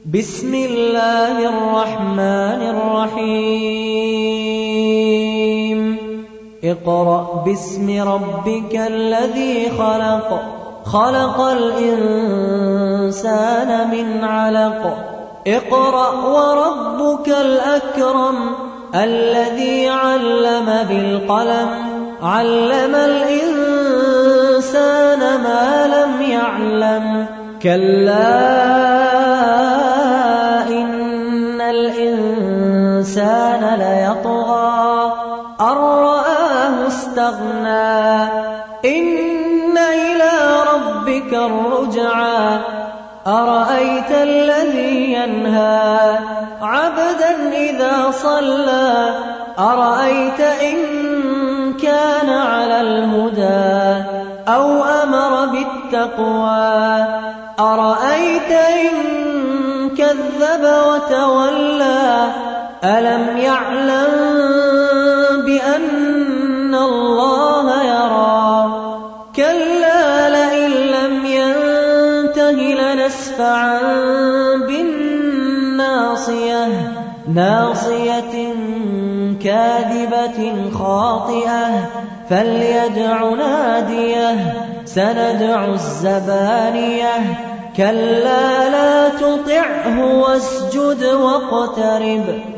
بسم الله الرحمن الرحيم اقرأ باسم ربك الذي خلق خلق الإنسان من علق اقرأ وربك الأكرم الذي علم بالقلم علم الإنسان ما لم يعلم كلا إن الإنسان ليطغى أن رآه استغنى إن إلى ربك الرجعى أرأيت الذي ينهى عبدا إذا صلى أرأيت إن كان على الهدى أو أمر بالتقوى أرأيت إن كذب وتولى ألم يعلم بأن الله يرى كلا لئن لم ينته لنسفعا بالناصية ناصية كاذبة خاطئة فليدع ناديه سندع الزبانية كلا لا تطعه واسجد واقترب